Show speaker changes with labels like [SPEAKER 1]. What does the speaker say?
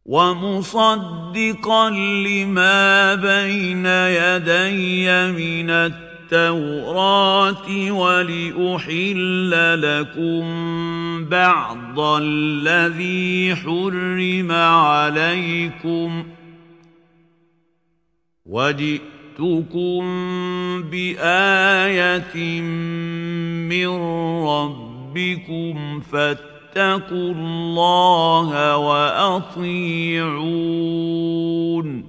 [SPEAKER 1] ومصدقا لما بين يدي من التوراة ولأحل لكم بعض الذي حرم عليكم وجئتكم بآية من ربكم فاتقوا الله وأطيعون